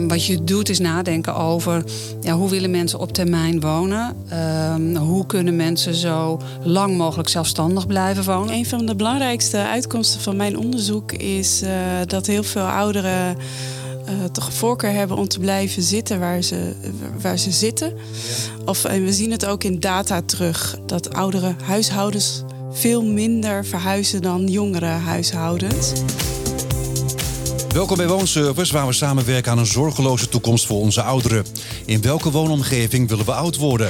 Wat je doet is nadenken over hoe willen mensen op termijn wonen. Hoe kunnen mensen zo lang mogelijk zelfstandig blijven wonen. Een van de belangrijkste uitkomsten van mijn onderzoek is dat heel veel ouderen toch voorkeur hebben om te blijven zitten waar ze zitten. Ja. En we zien het ook in data terug, dat oudere huishoudens veel minder verhuizen dan jongere huishoudens. Welkom bij Woonservice, waar we samenwerken aan een zorgeloze toekomst voor onze ouderen. In welke woonomgeving willen we oud worden?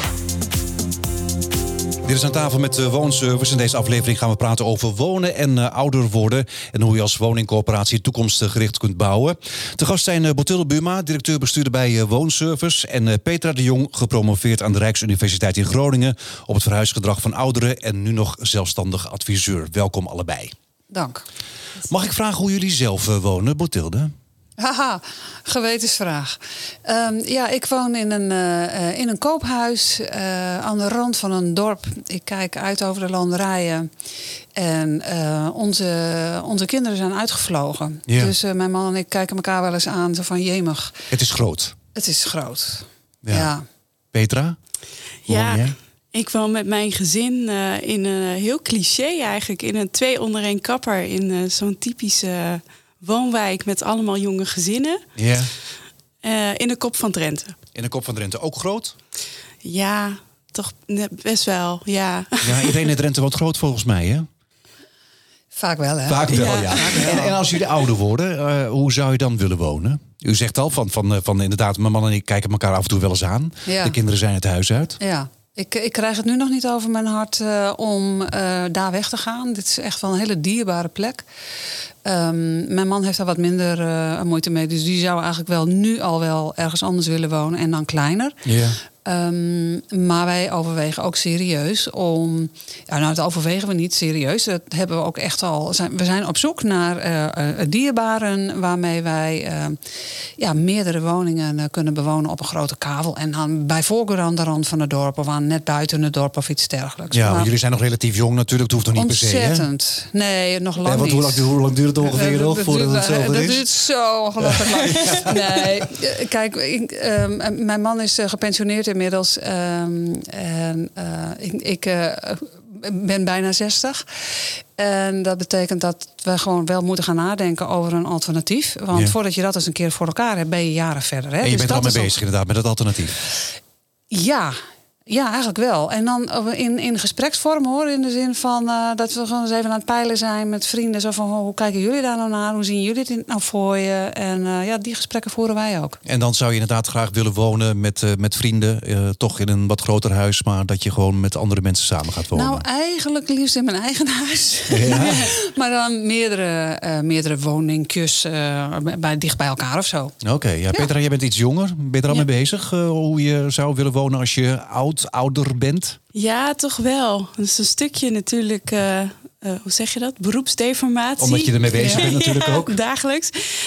Dit is aan tafel met de Woonservice. In deze aflevering gaan we praten over wonen en ouder worden. En hoe je als woningcorporatie toekomstgericht kunt bouwen. Te gast zijn Botilde Buma, directeur-bestuurder bij Woonservice. En Petra de Jong, gepromoveerd aan de Rijksuniversiteit in Groningen op het verhuisgedrag van ouderen. En nu nog zelfstandig adviseur. Welkom allebei. Dank. Mag ik vragen hoe jullie zelf wonen, Botilde? Haha, gewetensvraag. Ik woon in een koophuis aan de rand van een dorp. Ik kijk uit over de landerijen. En onze kinderen zijn uitgevlogen. Ja. Dus mijn man en ik kijken elkaar wel eens aan. Zo van jemig. Het is groot. Het is groot. Ja. Petra? Ja. Ik woon met mijn gezin in een heel cliché eigenlijk. In een 2-onder-1 kapper in zo'n typische woonwijk met allemaal jonge gezinnen. Ja. In de Kop van Drenthe. In de Kop van Drenthe, ook groot? Ja, toch best wel, ja. Ja, iedereen in Drenthe woont groot volgens mij, hè? Vaak wel, hè? Vaak wel, ja. En als jullie ouder worden, hoe zou je dan willen wonen? U zegt al van inderdaad, mijn man en ik kijken elkaar af en toe wel eens aan. Ja. De kinderen zijn het huis uit. Ja. Ik krijg het nu nog niet over mijn hart om daar weg te gaan. Dit is echt wel een hele dierbare plek. Mijn man heeft daar wat minder moeite mee. Dus die zou eigenlijk wel nu al wel ergens anders willen wonen. En dan kleiner. Ja. Maar wij overwegen ook serieus om... dat overwegen we niet serieus. Dat hebben we ook echt al... We zijn op zoek naar dierbaren waarmee wij meerdere woningen kunnen bewonen op een grote kavel. En dan bij voorkeur aan de rand van het dorp of aan net buiten het dorp of iets dergelijks. Ja, maar jullie zijn nog relatief jong natuurlijk. Het hoeft nog niet per se, hè? Ontzettend. Nee, nog lang niet. Hoe lang duurt het ongeveer nog voordat het zover is? Dat duurt zo ongelooflijk lang. Nee, kijk, mijn man is gepensioneerd inmiddels. Ik ben bijna 60. En dat betekent dat we gewoon wel moeten gaan nadenken over een alternatief. Want voordat je dat eens een keer voor elkaar hebt, ben je jaren verder. Hè? En je bent er al mee bezig inderdaad met het alternatief. Ja, eigenlijk wel. En dan in gespreksvorm hoor. In de zin van dat we gewoon eens even aan het peilen zijn met vrienden. Zo van, hoe kijken jullie daar nou naar? Hoe zien jullie dit nou voor je? En die gesprekken voeren wij ook. En dan zou je inderdaad graag willen wonen met vrienden. Toch in een wat groter huis. Maar dat je gewoon met andere mensen samen gaat wonen. Nou, eigenlijk liefst in mijn eigen huis. Ja. Maar dan meerdere woningjes dicht bij elkaar of zo. Oké, Petra, jij bent iets jonger. Ben je er al mee bezig? Hoe je zou willen wonen als je ouder bent? Ja, toch wel. Dat is een stukje natuurlijk, hoe zeg je dat? Beroepsdeformatie. Omdat je ermee bezig bent natuurlijk ook. Dagelijks.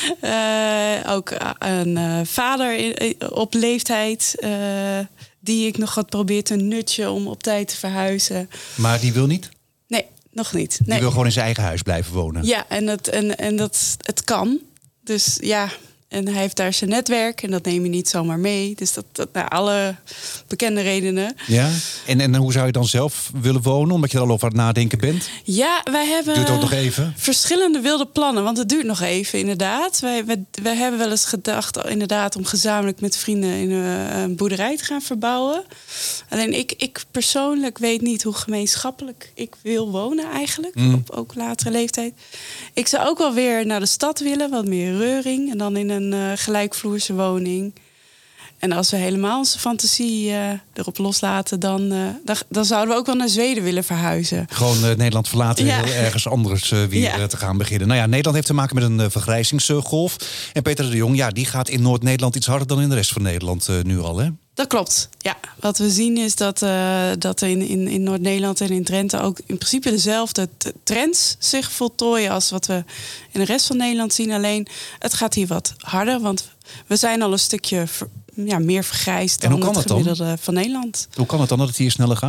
Ook een vader op leeftijd die ik nog had proberen te nudgen om op tijd te verhuizen. Maar die wil niet? Nee, nog niet. Die wil gewoon in zijn eigen huis blijven wonen? Ja, en het kan. Dus ja... En hij heeft daar zijn netwerk en dat neem je niet zomaar mee. Dus dat alle bekende redenen. Ja, en hoe zou je dan zelf willen wonen? Omdat je er al over aan het nadenken bent? Ja, wij hebben duurt ook nog even? Verschillende wilde plannen. Want het duurt nog even, inderdaad. Wij hebben wel eens gedacht inderdaad om gezamenlijk met vrienden in een boerderij te gaan verbouwen. Alleen ik persoonlijk weet niet hoe gemeenschappelijk ik wil wonen eigenlijk. Op ook latere leeftijd. Ik zou ook wel weer naar de stad willen. Wat meer reuring. En dan in een gelijkvloerse woning. En als we helemaal onze fantasie erop loslaten... Dan zouden we ook wel naar Zweden willen verhuizen. Gewoon Nederland verlaten en ergens anders weer te gaan beginnen. Nou ja, Nederland heeft te maken met een vergrijzingsgolf. En Petra de Jong, die gaat in Noord-Nederland iets harder dan in de rest van Nederland nu al, hè? Dat klopt, ja. Wat we zien is dat in Noord-Nederland en in Drenthe... ook in principe dezelfde trends zich voltooien... als wat we in de rest van Nederland zien. Alleen, het gaat hier wat harder, want we zijn al een stukje... meer vergrijsd dan het gemiddelde van Nederland. Hoe kan het dan dat het hier sneller gaat?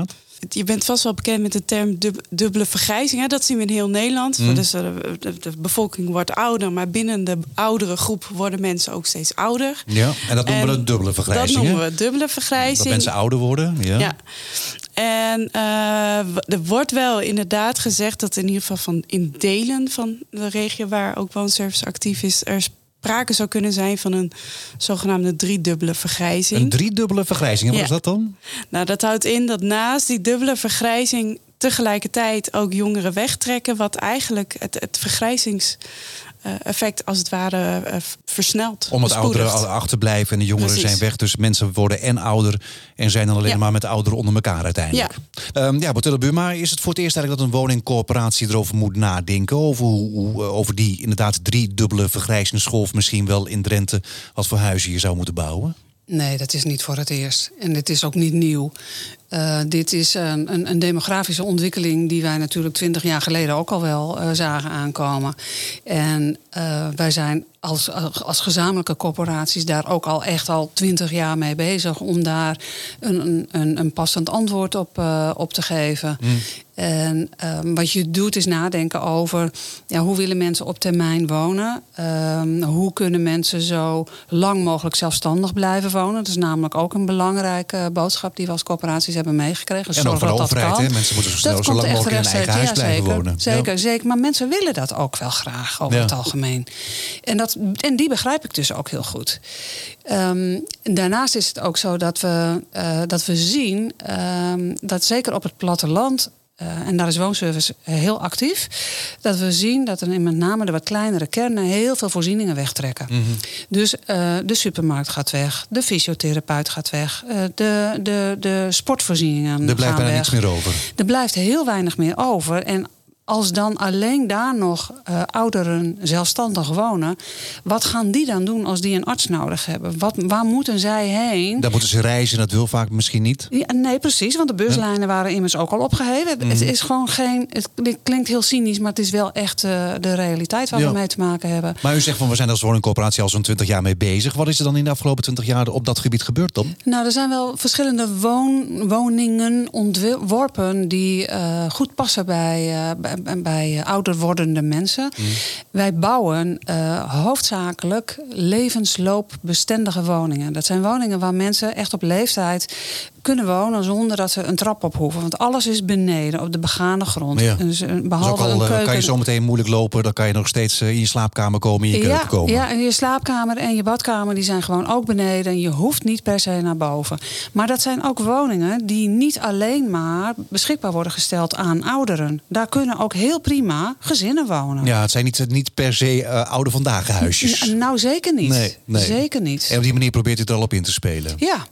je bent vast wel bekend met de term dubbele vergrijzing. Hè? Dat zien we in heel Nederland. Dus de bevolking wordt ouder, maar binnen de oudere groep worden mensen ook steeds ouder. Ja, en dat noemen we een dubbele vergrijzing. Dat noemen we dubbele vergrijzing. Dat mensen ouder worden, ja. En er wordt wel inderdaad gezegd dat in ieder geval in delen van de regio waar ook woonservice actief is, er sprake zou kunnen zijn van een zogenaamde driedubbele vergrijzing. Een driedubbele vergrijzing, en wat is dat dan? Nou, dat houdt in dat naast die dubbele vergrijzing tegelijkertijd ook jongeren wegtrekken, wat eigenlijk het vergrijzingseffect als het ware versnelt. Omdat ouderen achterblijven en de jongeren zijn weg. Dus mensen worden en ouder en zijn dan alleen maar met ouderen onder elkaar uiteindelijk. Ja, Bottella Buma, is het voor het eerst eigenlijk dat een woningcorporatie erover moet nadenken? Over die inderdaad driedubbele vergrijzingsgolf misschien wel in Drenthe wat voor huizen je zou moeten bouwen? Nee, dat is niet voor het eerst. En dit is ook niet nieuw. Dit is een demografische ontwikkeling die wij natuurlijk 20 jaar geleden ook al wel zagen aankomen. En wij zijn als gezamenlijke corporaties daar ook al echt al 20 jaar mee bezig om daar een passend antwoord op te geven. En wat je doet is nadenken over hoe willen mensen op termijn wonen? Hoe kunnen mensen zo lang mogelijk zelfstandig blijven wonen? Dat is namelijk ook een belangrijke boodschap die we als corporaties hebben meegekregen. En ook van de overheid, hè? Mensen moeten zo lang mogelijk in hun eigen huis blijven wonen. Zeker. Maar mensen willen dat ook wel graag over het algemeen. En die begrijp ik dus ook heel goed. Daarnaast is het ook zo dat we zien dat zeker op het platteland, en daar is woonservice heel actief, dat we zien dat er in met name de wat kleinere kernen heel veel voorzieningen wegtrekken. Dus de supermarkt gaat weg, de fysiotherapeut gaat weg, de sportvoorzieningen gaan weg. Er blijft bijna niks meer over. Er blijft heel weinig meer over. En als dan alleen daar nog ouderen zelfstandig wonen, wat gaan die dan doen als die een arts nodig hebben? Waar moeten zij heen? Daar moeten ze reizen, dat wil vaak misschien niet. Ja, nee, precies, want de buslijnen waren immers ook al opgeheven. Het is gewoon het klinkt heel cynisch, maar het is wel echt de realiteit waar we mee te maken hebben. Maar u zegt van we zijn als woningcorporatie al zo'n 20 jaar mee bezig. Wat is er dan in de afgelopen 20 jaar op dat gebied gebeurd dan? Nou, er zijn wel verschillende woningen ontworpen die goed passen bij ouder wordende mensen. Wij bouwen hoofdzakelijk levensloopbestendige woningen. Dat zijn woningen waar mensen echt op leeftijd kunnen wonen zonder dat ze een trap op hoeven. Want alles is beneden, op de begane grond. Ja. Dus, behalve dus een keuken, kan je zo meteen moeilijk lopen, dan kan je nog steeds in je slaapkamer komen, in je keuken komen. Ja, en je slaapkamer en je badkamer die zijn gewoon ook beneden. En je hoeft niet per se naar boven. Maar dat zijn ook woningen die niet alleen maar beschikbaar worden gesteld aan ouderen. Daar kunnen ook heel prima gezinnen wonen. Ja, het zijn niet per se oude vandaag huisjes. Nou, zeker niet. Nee. Zeker niet. En op die manier probeert u er al op in te spelen. Ja.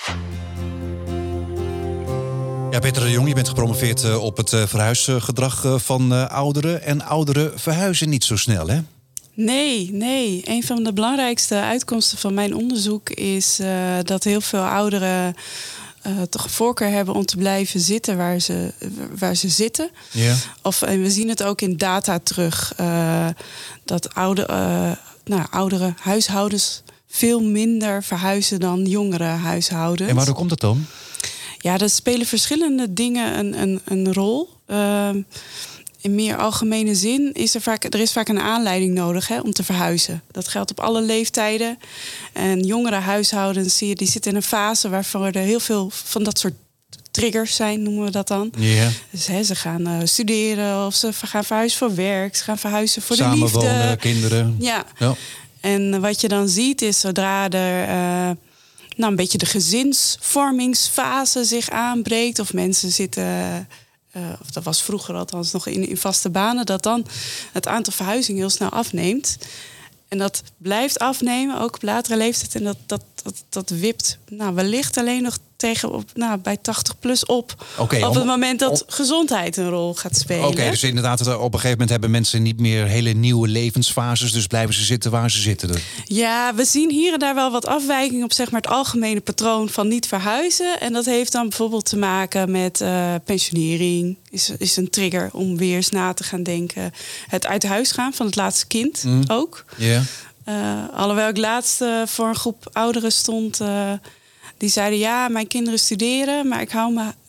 Ja, Petra de Jong, je bent gepromoveerd op het verhuisgedrag van ouderen. En ouderen verhuizen niet zo snel, hè? Nee. Een van de belangrijkste uitkomsten van mijn onderzoek is dat heel veel ouderen toch voorkeur hebben om te blijven zitten waar ze zitten. Ja. En we zien het ook in data terug. Dat oudere huishoudens veel minder verhuizen dan jongere huishoudens. En waarom komt dat dan? Ja, er spelen verschillende dingen een rol. In meer algemene zin is er vaak een aanleiding nodig om te verhuizen. Dat geldt op alle leeftijden. En jongere huishoudens zie je, die zitten in een fase waarvoor er heel veel van dat soort triggers zijn, noemen we dat dan. Yeah. Dus ze gaan studeren of ze gaan verhuizen voor werk. Ze gaan verhuizen voor de liefde. Samenwonen, kinderen. Ja. En wat je dan ziet is zodra er een beetje de gezinsvormingsfase zich aanbreekt, of mensen zitten, of dat was vroeger althans nog in vaste banen, dat dan het aantal verhuizingen heel snel afneemt. En dat blijft afnemen, ook op latere leeftijd. En dat wipt wellicht alleen nog bij 80 plus op. Op het moment dat gezondheid een rol gaat spelen. Dus inderdaad, op een gegeven moment hebben mensen niet meer hele nieuwe levensfases. Dus blijven ze zitten waar ze zitten. Ja, we zien hier en daar wel wat afwijking op het algemene patroon van niet verhuizen. En dat heeft dan bijvoorbeeld te maken met pensionering. Is een trigger om weer eens na te gaan denken. Het uit huis gaan van het laatste kind ook. Yeah. Alhoewel ik laatst voor een groep ouderen stond, die zeiden, ja, mijn kinderen studeren, maar ik hou me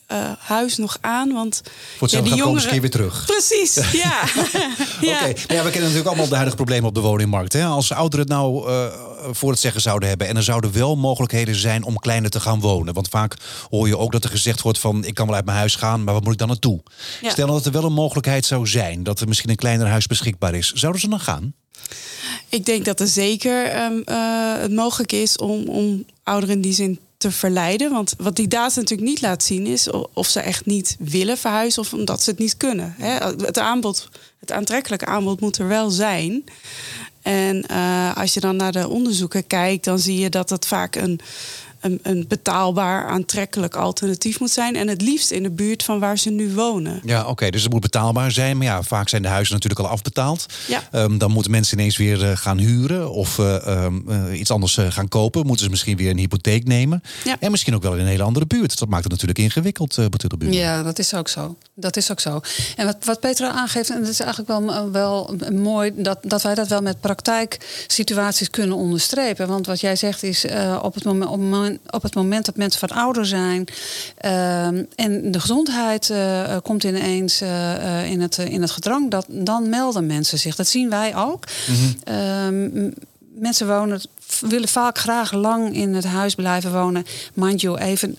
huis nog aan? Want Voor hetzelfde die komen ze een keer weer terug. Precies, ja. Oké. Nou ja, we kennen natuurlijk allemaal de huidige problemen op de woningmarkt. Hè? Als ouderen het nou voor het zeggen zouden hebben... en er zouden wel mogelijkheden zijn om kleiner te gaan wonen. Want vaak hoor je ook dat er gezegd wordt van... ik kan wel uit mijn huis gaan, maar waar moet ik dan naartoe? Ja. Stel dat er wel een mogelijkheid zou zijn... dat er misschien een kleiner huis beschikbaar is. Zouden ze dan gaan? Ik denk dat er zeker het mogelijk is om ouderen in die zin te verleiden. Want wat die data natuurlijk niet laat zien is of ze echt niet willen verhuizen of omdat ze het niet kunnen. Het aantrekkelijke aanbod moet er wel zijn. En als je dan naar de onderzoeken kijkt, dan zie je dat het vaak een betaalbaar, aantrekkelijk alternatief moet zijn. En het liefst in de buurt van waar ze nu wonen. Ja, oké, dus het moet betaalbaar zijn. Maar ja, vaak zijn de huizen natuurlijk al afbetaald. Ja. Dan moeten mensen ineens weer gaan huren of iets anders gaan kopen. Moeten ze misschien weer een hypotheek nemen. Ja. En misschien ook wel in een hele andere buurt. Dat maakt het natuurlijk ingewikkeld, Bothilde Buma. Ja, dat is ook zo. Dat is ook zo. En wat Petra aangeeft, en dat is eigenlijk wel mooi... dat wij dat wel met praktijksituaties kunnen onderstrepen. Want wat jij zegt is op het moment dat mensen wat ouder zijn... en de gezondheid komt ineens in het gedrang... dan melden mensen zich. Dat zien wij ook. Mm-hmm. Mensen willen vaak graag lang in het huis blijven wonen. Mind you, even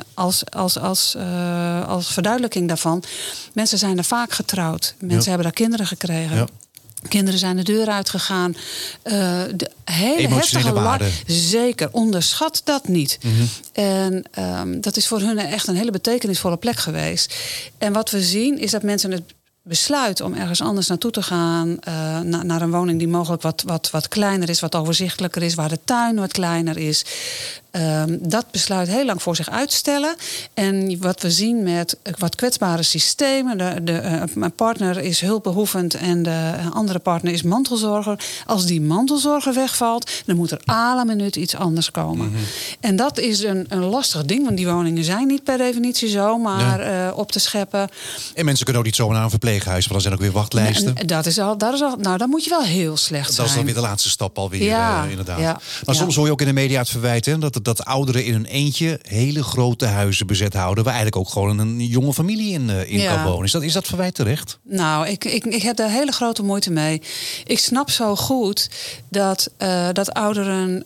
als verduidelijking daarvan. Mensen zijn er vaak getrouwd. Mensen hebben daar kinderen gekregen. Ja. Kinderen zijn de deur uitgegaan. De hele heftige waarde. Zeker, onderschat dat niet. Mm-hmm. En dat is voor hun echt een hele betekenisvolle plek geweest. En wat we zien is dat mensen het besluit om ergens anders naartoe te gaan... naar een woning die mogelijk wat kleiner is... wat overzichtelijker is, waar de tuin wat kleiner is... dat besluit heel lang voor zich uitstellen. En wat we zien met wat kwetsbare systemen... een partner is hulpbehoevend en de andere partner is mantelzorger. Als die mantelzorger wegvalt, dan moet er à la minuut iets anders komen. Mm-hmm. En dat is een lastig ding, want die woningen zijn niet per definitie zo... maar op te scheppen. En mensen kunnen ook niet zo naar een verpleeghuis... want dan zijn ook weer wachtlijsten. En dat is al, nou, dan moet je wel heel slecht zijn. Dat is dan weer de laatste stap alweer, inderdaad. Ja, maar soms hoor je ook in de media het verwijt... Hè, dat ouderen in hun eentje hele grote huizen bezet houden... waar eigenlijk ook gewoon een jonge familie in kan wonen. Is dat verwijt terecht? Nou, ik heb daar hele grote moeite mee. Ik snap zo goed dat ouderen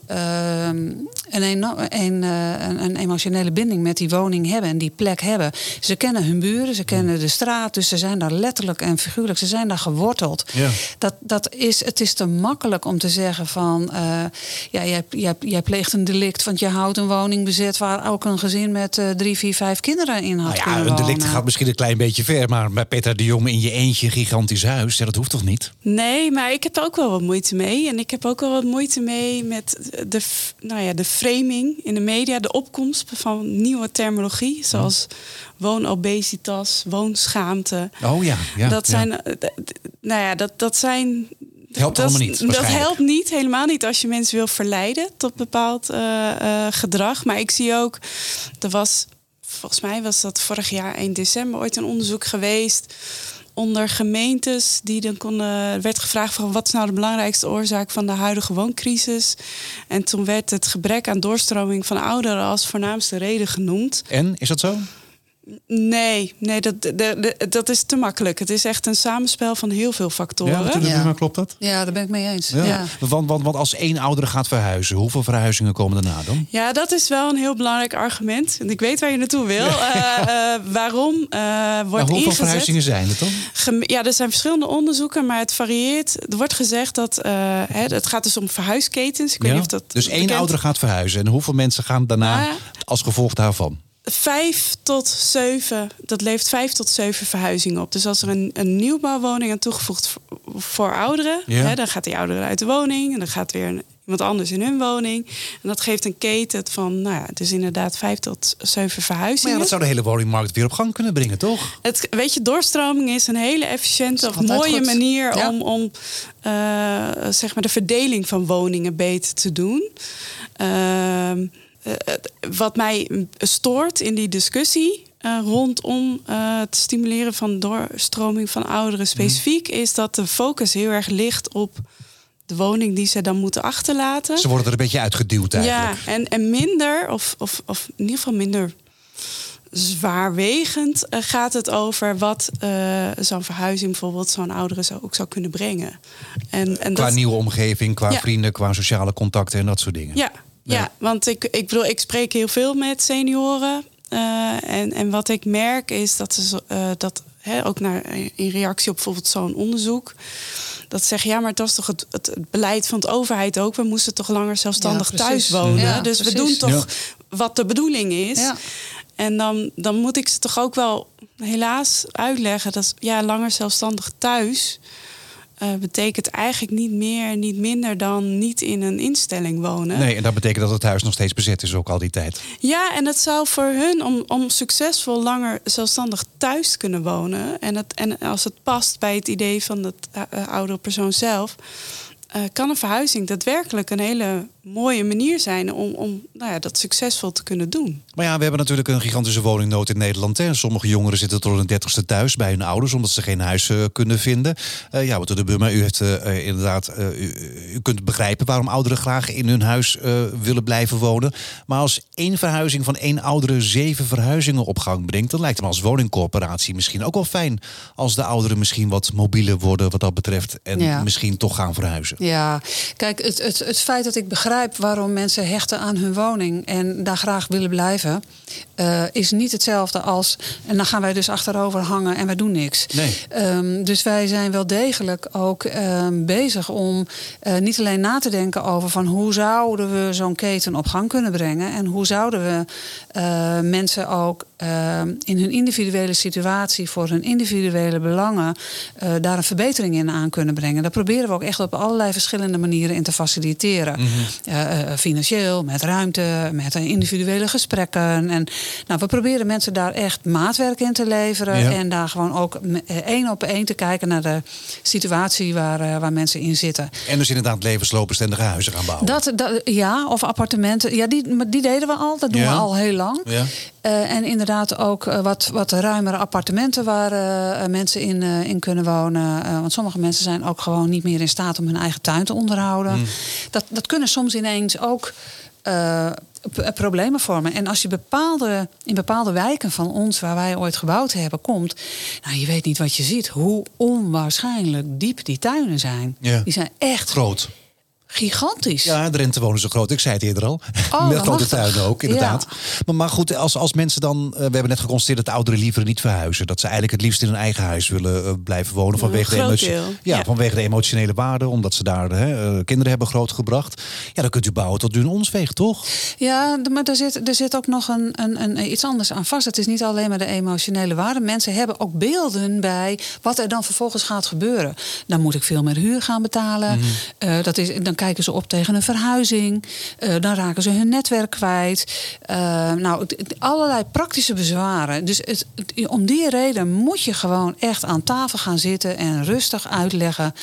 een emotionele binding met die woning hebben... en die plek hebben. Ze kennen hun buren, ze kennen de straat... dus ze zijn daar letterlijk en figuurlijk, ze zijn daar geworteld. Ja. Het is te makkelijk om te zeggen van... jij pleegt een delict, want je houdt een woning bezet... waar ook een gezin met 3, 4, 5 kinderen in had kunnen wonen. Een delict gaat misschien een klein beetje ver... maar bij Petra de Jong in je eentje een gigantisch huis... dat hoeft toch niet? Nee, maar ik heb er ook wel wat moeite mee. En ik heb ook wel wat moeite mee met de framing in de media... de opkomst van nieuwe terminologie, zoals woonobesitas, woonschaamte. Oh ja. Dat zijn... Dat zijn... Helpt allemaal niet. Dat helpt niet, helemaal niet als je mensen wil verleiden tot bepaald gedrag. Maar ik zie ook, volgens mij was dat vorig jaar 1 december ooit een onderzoek geweest onder gemeentes die dan werd gevraagd van wat is nou de belangrijkste oorzaak van de huidige wooncrisis. En toen werd het gebrek aan doorstroming van ouderen als voornaamste reden genoemd. En, is dat zo? Nee, dat is te makkelijk. Het is echt een samenspel van heel veel factoren. Ja, klopt dat? Ja, daar ben ik mee eens. Ja. Ja. Want als 1 oudere gaat verhuizen, hoeveel verhuizingen komen daarna dan? Ja, dat is wel een heel belangrijk argument. En ik weet waar je naartoe wil. Waarom wordt hoeveel ingezet? verhuizingen zijn er dan? Ja, er zijn verschillende onderzoeken, maar het varieert. Er wordt gezegd dat het gaat dus om verhuisketens. Ik weet niet of dat dus 1 oudere gaat verhuizen. En hoeveel mensen gaan daarna als gevolg daarvan? 5 tot 7, dat levert 5 tot 7 verhuizingen op. Dus als er een nieuwbouwwoning aan toegevoegd voor ouderen... dan gaat die ouderen uit de woning... en dan gaat weer iemand anders in hun woning. En dat geeft een keten van, dus inderdaad 5 tot 7 verhuizingen. Maar dat zou de hele woningmarkt weer op gang kunnen brengen, toch? Doorstroming is een hele efficiënte of mooie manier om zeg maar de verdeling van woningen beter te doen. Wat mij stoort in die discussie rondom het stimuleren van doorstroming van ouderen specifiek... is dat de focus heel erg ligt op de woning die ze dan moeten achterlaten. Ze worden er een beetje uitgeduwd eigenlijk. Ja, en minder, of in ieder geval minder zwaarwegend gaat het over wat zo'n verhuizing bijvoorbeeld zo'n oudere ook zou kunnen brengen. En qua dat, nieuwe omgeving, qua vrienden, qua sociale contacten en dat soort dingen. Ja, want ik bedoel, ik spreek heel veel met senioren. En wat ik merk is dat ze ook in reactie op bijvoorbeeld zo'n onderzoek, dat ze zeggen, ja, maar dat is toch het beleid van de overheid ook. We moesten toch langer zelfstandig thuis wonen. Ja, dus precies. we doen toch wat de bedoeling is. Ja. En dan moet ik ze toch ook wel helaas uitleggen dat langer zelfstandig thuis betekent eigenlijk niet meer en niet minder dan niet in een instelling wonen. Nee, en dat betekent dat het huis nog steeds bezet is ook al die tijd. Ja, en het zou voor hun om succesvol langer zelfstandig thuis te kunnen wonen. En als het past bij het idee van de oudere persoon zelf, kan een verhuizing daadwerkelijk een hele mooie manier zijn om dat succesvol te kunnen doen. Maar ja, we hebben natuurlijk een gigantische woningnood in Nederland. Hè. Sommige jongeren zitten tot hun 30ste thuis bij hun ouders, omdat ze geen huis kunnen vinden. Wouter de Buma, u heeft inderdaad, u kunt begrijpen waarom ouderen graag in hun huis willen blijven wonen. Maar als 1 verhuizing van 1 oudere 7 verhuizingen op gang brengt, dan lijkt het me als woningcorporatie misschien ook wel fijn als de ouderen misschien wat mobieler worden wat dat betreft en misschien toch gaan verhuizen. Ja, kijk, het feit dat ik begrijp waarom mensen hechten aan hun woning en daar graag willen blijven, is niet hetzelfde als, en dan gaan wij dus achterover hangen en wij doen niks. Nee. Dus wij zijn wel degelijk ook bezig om niet alleen na te denken over van hoe zouden we zo'n keten op gang kunnen brengen en hoe zouden we mensen ook in hun individuele situatie voor hun individuele belangen daar een verbetering in aan kunnen brengen. Daar proberen we ook echt op allerlei verschillende manieren in te faciliteren. Financieel, met ruimte, met individuele gesprekken. En we proberen mensen daar echt maatwerk in te leveren. Ja. En daar gewoon ook 1 op 1 te kijken naar de situatie waar mensen in zitten. En dus inderdaad levensloopbestendige huizen gaan bouwen. Of appartementen. Ja, die deden we al. Dat doen we al heel lang. Ja. En inderdaad ook wat ruimere appartementen waar mensen in kunnen wonen. Want sommige mensen zijn ook gewoon niet meer in staat om hun eigen tuin te onderhouden. Dat kunnen soms ineens ook problemen vormen. En als je in bepaalde wijken van ons, waar wij ooit gebouwd hebben, komt, je weet niet wat je ziet. Hoe onwaarschijnlijk diep die tuinen zijn. Ja. Die zijn echt groot. Gigantisch. Ja, de Drenthe wonen zo groot. Ik zei het eerder al. Met grote tuinen ook, inderdaad. Ja. Maar goed, als mensen dan... We hebben net geconstateerd dat de ouderen liever niet verhuizen. Dat ze eigenlijk het liefst in hun eigen huis willen blijven wonen. Vanwege de emotionele waarde. Omdat ze daar kinderen hebben grootgebracht. Ja, dan kunt u bouwen tot u een ons weegt, toch? Ja, maar er zit ook nog iets anders aan vast. Het is niet alleen maar de emotionele waarde. Mensen hebben ook beelden bij wat er dan vervolgens gaat gebeuren. Dan moet ik veel meer huur gaan betalen. Dan kijken ze op tegen een verhuizing. Dan raken ze hun netwerk kwijt. Allerlei praktische bezwaren. Dus om die reden moet je gewoon echt aan tafel gaan zitten en rustig uitleggen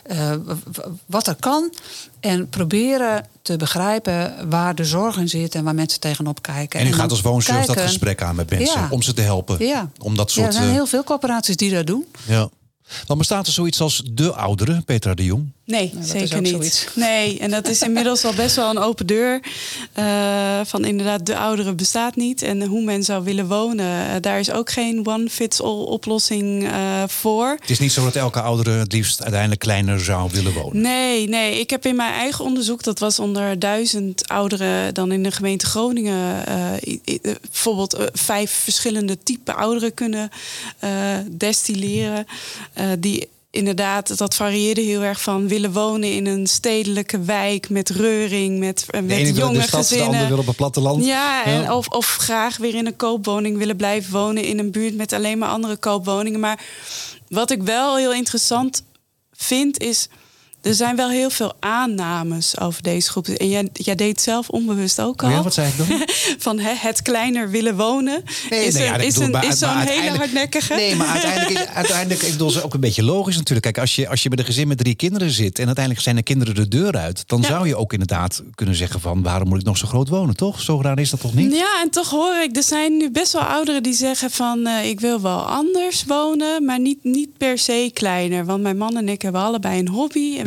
wat er kan. En proberen te begrijpen waar de zorgen zitten en waar mensen tegenop kijken. En u gaat als woonservice dat gesprek aan met mensen om ze te helpen. Ja. Om dat soort, er zijn heel veel corporaties die dat doen. Ja. Dan bestaat er zoiets als de ouderen, Petra de Jong? Nee, zeker niet. Zoiets. Nee, en dat is inmiddels al best wel een open deur. Van inderdaad, de ouderen bestaat niet. En hoe men zou willen wonen, daar is ook geen one-fits-all oplossing voor. Het is niet zo dat elke oudere het liefst uiteindelijk kleiner zou willen wonen? Nee. Ik heb in mijn eigen onderzoek, dat was onder 1000 ouderen dan in de gemeente Groningen, bijvoorbeeld 5 verschillende type ouderen kunnen destilleren. Die inderdaad, dat varieerde heel erg van willen wonen in een stedelijke wijk met reuring, met jonge gezinnen. De ander wil op het platteland. Ja. Of graag weer in een koopwoning willen blijven wonen in een buurt met alleen maar andere koopwoningen. Maar wat ik wel heel interessant vind is, er zijn wel heel veel aannames over deze groep. En jij deed het zelf onbewust ook al. Ja, wat zei ik dan? Van het kleiner willen wonen. Is zo'n hele hardnekkige. Nee, maar uiteindelijk ik bedoel, ook een beetje logisch natuurlijk. Kijk, als je met een gezin met 3 kinderen zit en uiteindelijk zijn de kinderen de deur uit, dan zou je ook inderdaad kunnen zeggen van waarom moet ik nog zo groot wonen, toch? Zo raar is dat toch niet? Ja, en toch hoor ik, er zijn nu best wel ouderen die zeggen van ik wil wel anders wonen, maar niet per se kleiner. Want mijn man en ik hebben allebei een hobby. En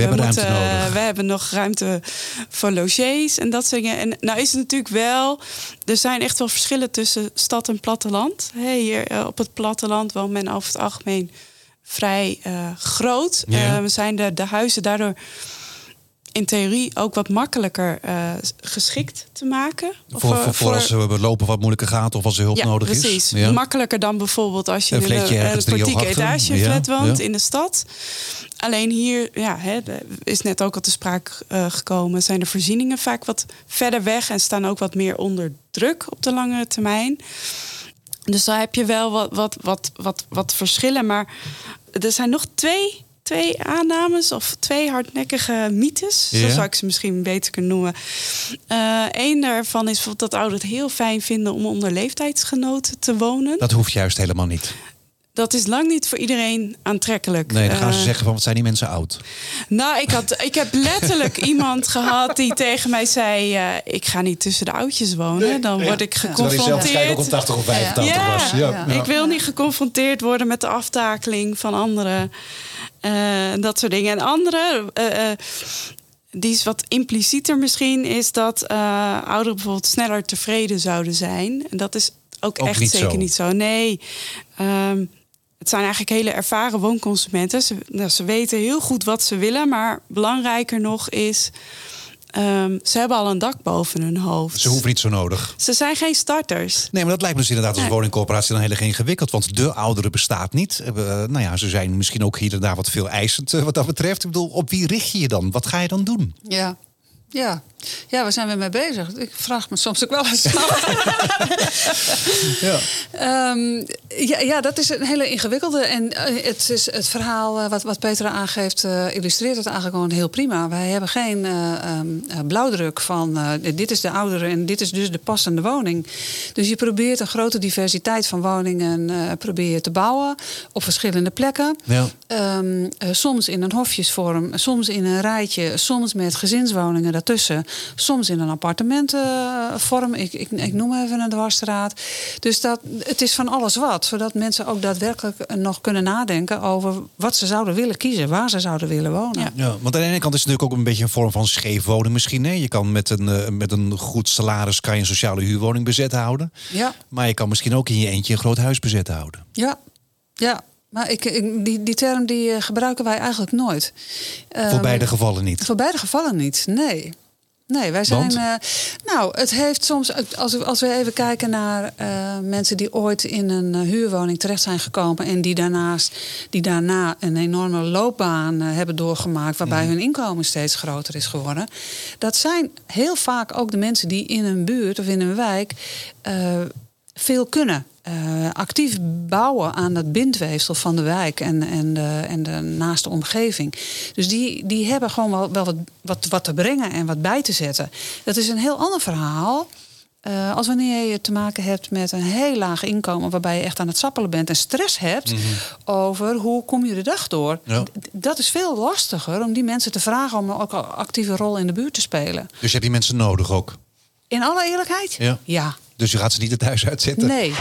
We hebben nog ruimte voor logies en dat soort dingen. En nou is het natuurlijk wel... Er zijn echt wel verschillen tussen stad en platteland. Hier op het platteland woont men over het algemeen vrij groot. Ja. Zijn de huizen daardoor in theorie ook wat makkelijker geschikt te maken. Voor als we lopen wat moeilijker gaat of als er hulp nodig precies. is. Ja, Makkelijker dan bijvoorbeeld als je in een portieke etageflat woont in de stad. Alleen hier is net ook al te sprake gekomen. Zijn de voorzieningen vaak wat verder weg en staan ook wat meer onder druk op de langere termijn. Dus daar heb je wel wat verschillen. Maar er zijn nog twee aannames of twee hardnekkige mythes. Zo zou ik ze misschien beter kunnen noemen. Eén daarvan is bijvoorbeeld dat ouderen het heel fijn vinden om onder leeftijdsgenoten te wonen. Dat hoeft juist helemaal niet. Dat is lang niet voor iedereen aantrekkelijk. Nee, dan gaan ze zeggen van wat zijn die mensen oud? Nou, ik heb letterlijk iemand gehad die tegen mij zei... ik ga niet tussen de oudjes wonen. Dan word ik geconfronteerd. Terwijl hij zelf ook op 80 of 85 was. Ja. Ik wil niet geconfronteerd worden met de aftakeling van anderen. Dat soort dingen. En andere, die is wat implicieter misschien... is dat ouderen bijvoorbeeld sneller tevreden zouden zijn. En dat is ook echt niet zeker zo. niet zo. Nee, het zijn eigenlijk hele ervaren woonconsumenten. Ze weten heel goed wat ze willen. Maar belangrijker nog is... ze hebben al een dak boven hun hoofd. Ze hoeven niet zo nodig. Ze zijn geen starters. Nee, maar dat lijkt me dus inderdaad als woningcorporatie dan heel erg ingewikkeld. Want de ouderen bestaat niet. Ze zijn misschien ook hier en daar wat veel eisend wat dat betreft. Ik bedoel, op wie richt je je dan? Wat ga je dan doen? Ja, waar zijn we mee bezig? Ik vraag me soms ook wel eens dat is een hele ingewikkelde. En het is het verhaal wat Petra aangeeft... illustreert het eigenlijk gewoon heel prima. Wij hebben geen blauwdruk van... dit is de oudere en dit is dus de passende woning. Dus je probeert een grote diversiteit van woningen te bouwen... op verschillende plekken. Ja. Soms in een hofjesvorm, soms in een rijtje... soms met gezinswoningen daartussen... soms in een appartementenvorm. Ik noem even een dwarsstraat. Dus het is van alles wat. Zodat mensen ook daadwerkelijk nog kunnen nadenken... over wat ze zouden willen kiezen. Waar ze zouden willen wonen. Ja, want aan de ene kant is het natuurlijk ook een beetje een vorm van scheef wonen misschien. Hè? Je kan met een goed salaris kan je een sociale huurwoning bezet houden. Ja. Maar je kan misschien ook in je eentje een groot huis bezet houden. Ja. Maar die term die gebruiken wij eigenlijk nooit. Voor beide gevallen niet? Voor beide gevallen niet, nee. Nee, wij zijn... het heeft soms... Als we even kijken naar mensen die ooit in een huurwoning terecht zijn gekomen... en die daarna een enorme loopbaan hebben doorgemaakt... waarbij hun inkomen steeds groter is geworden. Dat zijn heel vaak ook de mensen die in een buurt of in een wijk... veel kunnen. Actief bouwen aan het bindweefsel van de wijk en de naaste omgeving. Dus die hebben gewoon wel wat te brengen en wat bij te zetten. Dat is een heel ander verhaal als wanneer je te maken hebt met een heel laag inkomen... waarbij je echt aan het sappelen bent en stress hebt... over hoe kom je de dag door. Ja. Dat is veel lastiger om die mensen te vragen... om ook een actieve rol in de buurt te spelen. Dus je hebt die mensen nodig ook? In alle eerlijkheid? Ja. Dus je gaat ze niet het huis uitzetten? Nee.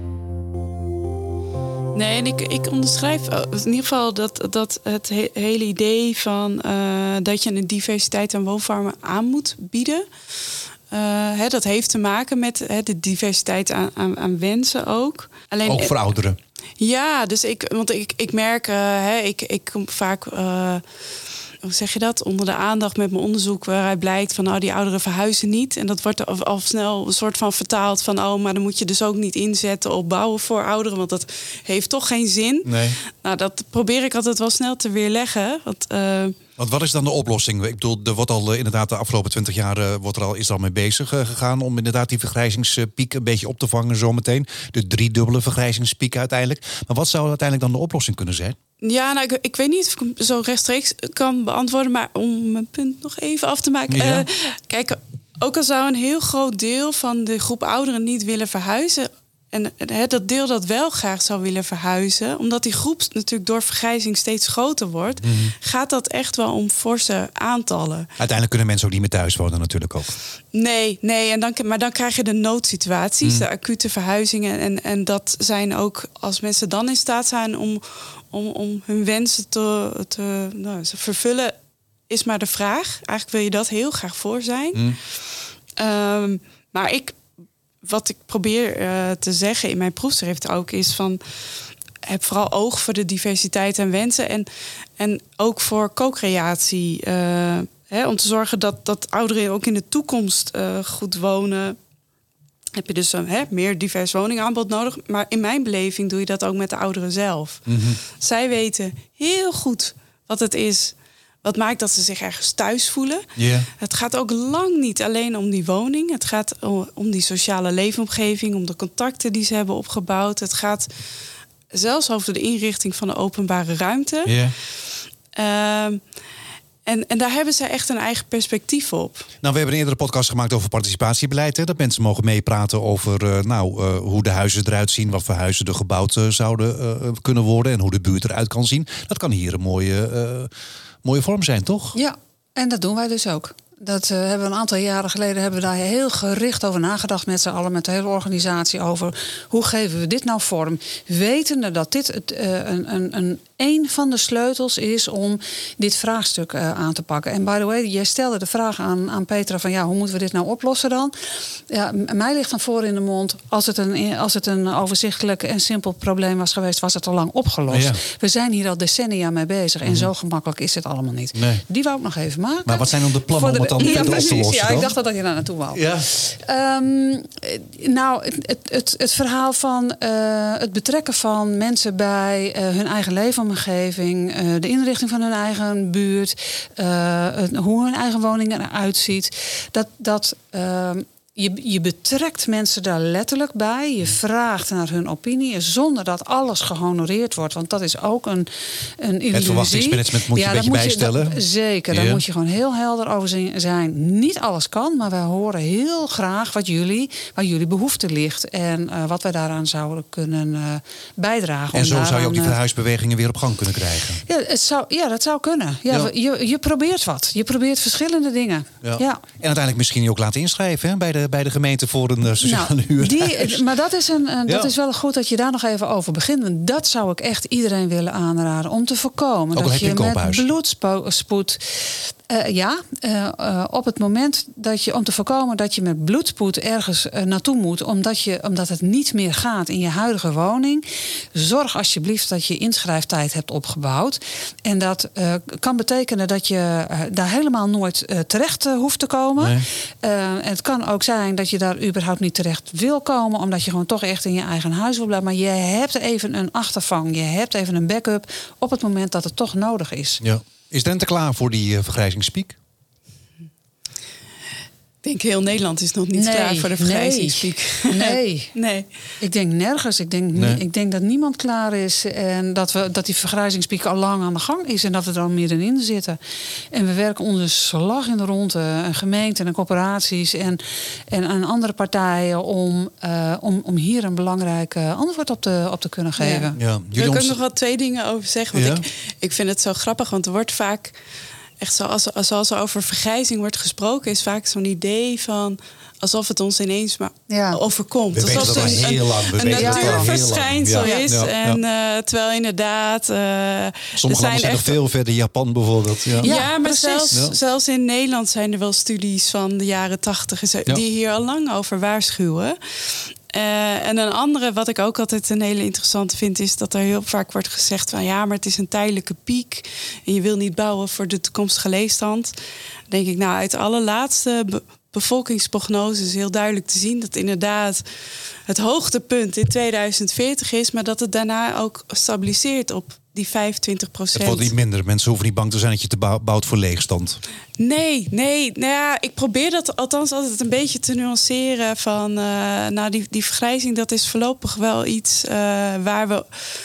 Nee, en ik onderschrijf in ieder geval dat het hele idee van... dat je een diversiteit aan woonvormen aan moet bieden... dat heeft te maken met de diversiteit aan wensen ook. Alleen, ook voor ouderen? Ja, dus ik merk... ik kom vaak... hoe zeg je dat? Onder de aandacht met mijn onderzoek... waaruit blijkt van die ouderen verhuizen niet. En dat wordt al snel een soort van vertaald van... maar dan moet je dus ook niet inzetten op bouwen voor ouderen... want dat heeft toch geen zin. Nee. Nou, dat probeer ik altijd wel snel te weerleggen. Want wat is dan de oplossing? Ik bedoel, er wordt al inderdaad de afgelopen 20 jaar is er al mee bezig gegaan... om inderdaad die vergrijzingspiek een beetje op te vangen zometeen. De 3-dubbele vergrijzingspiek uiteindelijk. Maar wat zou uiteindelijk dan de oplossing kunnen zijn? Ja, nou, ik weet niet of ik hem zo rechtstreeks kan beantwoorden... maar om mijn punt nog even af te maken. Ja. Kijk, ook al zou een heel groot deel van de groep ouderen niet willen verhuizen... en dat deel dat wel graag zou willen verhuizen... omdat die groep natuurlijk door vergrijzing steeds groter wordt... gaat dat echt wel om forse aantallen. Uiteindelijk kunnen mensen ook niet meer thuis wonen natuurlijk ook. Nee, maar dan krijg je de noodsituaties, de acute verhuizingen... En dat zijn ook, als mensen dan in staat zijn om hun wensen te vervullen... is maar de vraag. Eigenlijk wil je dat heel graag voor zijn. Maar wat ik probeer te zeggen in mijn proefschrift ook is van, heb vooral oog voor de diversiteit en wensen en ook voor co-creatie. Om te zorgen dat ouderen ook in de toekomst goed wonen. Heb je dus meer divers woningaanbod nodig. Maar in mijn beleving doe je dat ook met de ouderen zelf. Mm-hmm. Zij weten heel goed wat het is. Wat maakt dat ze zich ergens thuis voelen. Yeah. Het gaat ook lang niet alleen om die woning. Het gaat om die sociale leefomgeving. Om de contacten die ze hebben opgebouwd. Het gaat zelfs over de inrichting van de openbare ruimte. Yeah. En daar hebben zij echt een eigen perspectief op. Nou, we hebben een eerdere podcast gemaakt over participatiebeleid. Hè? Dat mensen mogen meepraten over hoe de huizen eruit zien. Wat voor huizen er gebouwd zouden kunnen worden. En hoe de buurt eruit kan zien. Dat kan hier een mooie vorm zijn, toch? Ja, en dat doen wij dus ook. Dat hebben we een aantal jaren geleden hebben we daar heel gericht over nagedacht met z'n allen, met de hele organisatie over hoe geven we dit nou vorm, wetende dat dit een van de sleutels is om dit vraagstuk aan te pakken. En by the way, jij stelde de vraag aan Petra van hoe moeten we dit nou oplossen dan? Ja, mij ligt dan voor in de mond, als het een overzichtelijk en simpel probleem was geweest, was het al lang opgelost. Ja. We zijn hier al decennia mee bezig en zo gemakkelijk is het allemaal niet. Nee. Die wou ik nog even maken. Maar wat zijn dan de plannen om het dan verder op te lossen? Ja, ik dacht dat je daar naartoe wou. Ja. Het verhaal van het betrekken van mensen bij hun eigen leefomgeving, de inrichting van hun eigen buurt, hoe hun eigen woning eruit ziet. Je betrekt mensen daar letterlijk bij. Je vraagt naar hun opinie zonder dat alles gehonoreerd wordt. Want dat is ook een illusie. Het verwachtingsmanagement moet je een beetje bijstellen. Zeker, daar moet je gewoon heel helder over zijn. Niet alles kan, maar wij horen heel graag waar jullie behoefte ligt. En wat wij daaraan zouden kunnen bijdragen. En zo zou je ook die verhuisbewegingen weer op gang kunnen krijgen. Ja, dat zou kunnen. Ja. Je probeert wat. Je probeert verschillende dingen. Ja. En uiteindelijk misschien je ook laten inschrijven bij de gemeente voor een sociale huur. Maar dat is wel goed dat je daar nog even over begint. Want dat zou ik echt iedereen willen aanraden. Om te voorkomen ook dat je met bloedspoed... op het moment om te voorkomen dat je met bloedspoed ergens naartoe moet, omdat het niet meer gaat in je huidige woning, zorg alsjeblieft dat je inschrijftijd hebt opgebouwd. En dat kan betekenen dat je daar helemaal nooit terecht hoeft te komen. Nee. En het kan ook zijn dat je daar überhaupt niet terecht wil komen, omdat je gewoon toch echt in je eigen huis wil blijven. Maar je hebt even een achtervang, je hebt even een backup op het moment dat het toch nodig is. Ja. Is Drenthe klaar voor die vergrijzingspiek? Ik denk heel Nederland is nog niet klaar voor de vergrijzingspiek. Nee. Ik denk nergens. Ik denk dat niemand klaar is. En dat die vergrijzingspiek al lang aan de gang is. En dat we er al middenin zitten. En we werken onder slag in de ronde. Gemeenten en corporaties en andere partijen om hier een belangrijk antwoord op te kunnen geven. Ja. Daar kan ik nog wel 2 dingen over zeggen. Want ik vind het zo grappig. Want er wordt vaak... Echt zoals er over vergrijzing wordt gesproken, is vaak zo'n idee van alsof het ons ineens maar overkomt. We alsof het heel lang. Een natuurverschijnsel is. Ja. En terwijl inderdaad... Sommige landen zijn nog veel verder. Japan bijvoorbeeld. Ja, maar zelfs in Nederland zijn er wel studies van de jaren 80... die hier al lang over waarschuwen. En een andere, wat ik ook altijd een hele interessante vind, is dat er heel vaak wordt gezegd van maar het is een tijdelijke piek en je wil niet bouwen voor de toekomstige leefstand. Dan denk ik, uit alle laatste bevolkingsprognoses is heel duidelijk te zien dat inderdaad het hoogtepunt in 2040 is, maar dat het daarna ook stabiliseert op die 25%. Het wordt niet minder. Mensen hoeven niet bang te zijn dat je te bouwt voor leegstand. Nee. Ik probeer dat althans altijd een beetje te nuanceren van... die vergrijzing, dat is voorlopig wel iets waar we...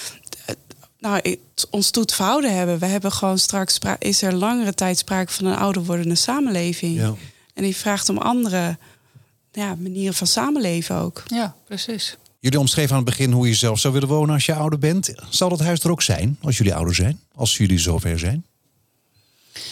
ons toe te verhouden hebben. We hebben gewoon straks... is er langere tijd sprake van een ouder wordende samenleving. Ja. En die vraagt om andere manieren van samenleven ook. Ja, precies. Jullie omschreven aan het begin hoe je zelf zou willen wonen als je ouder bent. Zal dat huis er ook zijn als jullie ouder zijn? Als jullie zover zijn?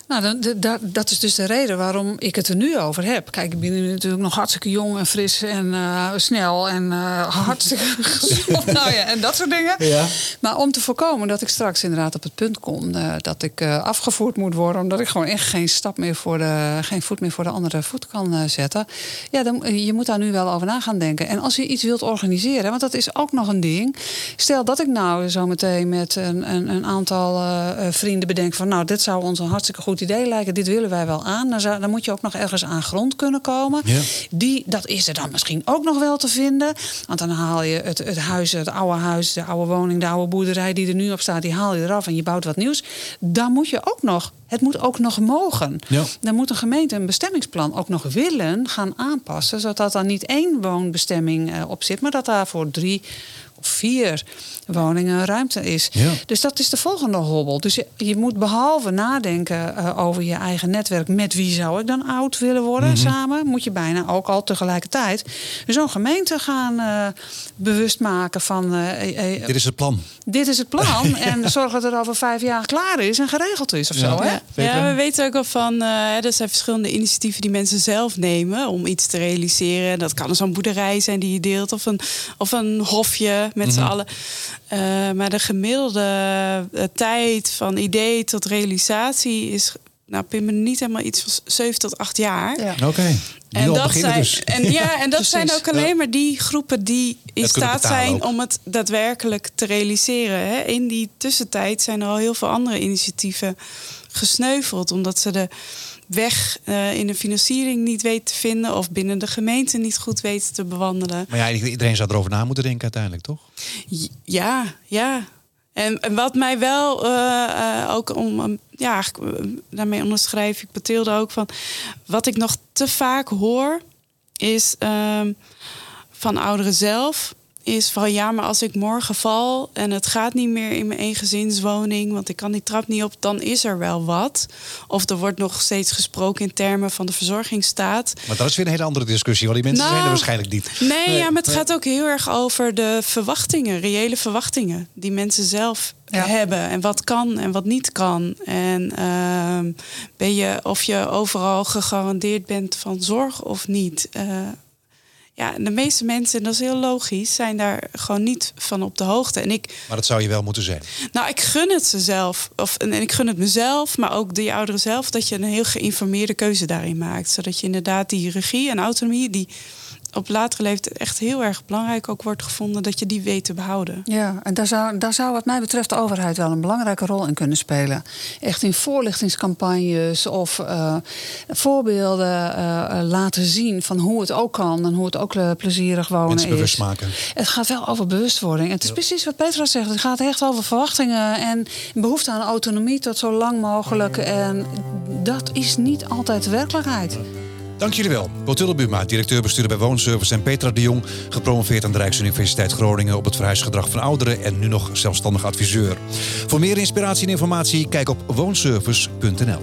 Nou, dat is dus de reden waarom ik het er nu over heb. Kijk, ik ben nu natuurlijk nog hartstikke jong en fris en snel en hartstikke gezond. Nou ja, en dat soort dingen. Ja. Maar om te voorkomen dat ik straks inderdaad op het punt kom dat ik afgevoerd moet worden, omdat ik gewoon echt geen voet meer voor de andere voet kan zetten. Ja, je moet daar nu wel over na gaan denken. En als je iets wilt organiseren, want dat is ook nog een ding. Stel dat ik nou zo meteen met een aantal vrienden bedenk van, nou, dit zou ons een hartstikke goed idee lijken. Dit willen wij wel aan. Dan moet je ook nog ergens aan grond kunnen komen. Ja. Dat is er dan misschien ook nog wel te vinden. Want dan haal je het huis, de oude woning, de oude boerderij die er nu op staat, die haal je eraf en je bouwt wat nieuws. Dan moet je ook nog, het moet ook nog mogen. Ja. Dan moet een gemeente een bestemmingsplan ook nog willen gaan aanpassen, zodat er niet 1 woonbestemming op zit, maar dat daar voor 3 of 4 woningen ruimte is. Ja. Dus dat is de volgende hobbel. Dus je moet behalve nadenken over je eigen netwerk, met wie zou ik dan oud willen worden samen, moet je bijna ook al tegelijkertijd zo'n gemeente gaan bewust maken van dit is het plan. Dit is het plan. En zorg dat het over 5 jaar klaar is en geregeld is of zo. Hè? Ja, we weten ook al van, er zijn verschillende initiatieven die mensen zelf nemen om iets te realiseren. Dat kan zo'n boerderij zijn die je deelt of een hofje met z'n allen. Maar de gemiddelde tijd van idee tot realisatie is, nou, pin me niet helemaal iets van 7 tot 8 jaar. Ja. Oké. En dat zijn, dus. En dat zijn ook alleen maar die groepen die in staat zijn om het daadwerkelijk te realiseren. Hè. In die tussentijd zijn er al heel veel andere initiatieven gesneuveld, omdat ze de weg in de financiering niet weten te vinden of binnen de gemeente niet goed weten te bewandelen. Maar ja, iedereen zou erover na moeten denken uiteindelijk, toch? Ja. En wat mij wel ook daarmee onderschrijf ik Bathilde ook van, wat ik nog te vaak hoor is van ouderen zelf, is van ja, maar als ik morgen val en het gaat niet meer in mijn eengezinswoning, want ik kan die trap niet op, dan is er wel wat. Of er wordt nog steeds gesproken in termen van de verzorgingsstaat. Maar dat is weer een hele andere discussie, want die mensen zijn er waarschijnlijk niet. Nee, maar het gaat ook heel erg over de verwachtingen, reële verwachtingen die mensen zelf hebben en wat kan en wat niet kan. En of je overal gegarandeerd bent van zorg of niet. Ja, de meeste mensen, en dat is heel logisch, zijn daar gewoon niet van op de hoogte. Maar dat zou je wel moeten zijn. Nou, ik gun het ze zelf. En ik gun het mezelf, maar ook die ouderen zelf, dat je een heel geïnformeerde keuze daarin maakt. Zodat je inderdaad die regie en autonomie, die op latere leeftijd echt heel erg belangrijk ook wordt gevonden, dat je die weet te behouden. Ja, en daar zou wat mij betreft de overheid wel een belangrijke rol in kunnen spelen. Echt in voorlichtingscampagnes of voorbeelden laten zien van hoe het ook kan en hoe het ook plezierig wonen mensen is. Bewust maken. Het gaat wel over bewustwording. En het is precies wat Petra zegt. Het gaat echt over verwachtingen en behoefte aan autonomie tot zo lang mogelijk. En dat is niet altijd de werkelijkheid. Dank jullie wel. Bathilde Buma, directeur-bestuurder bij Woonservice, en Petra de Jong, gepromoveerd aan de Rijksuniversiteit Groningen op het verhuisgedrag van ouderen en nu nog zelfstandig adviseur. Voor meer inspiratie en informatie, kijk op woonservice.nl.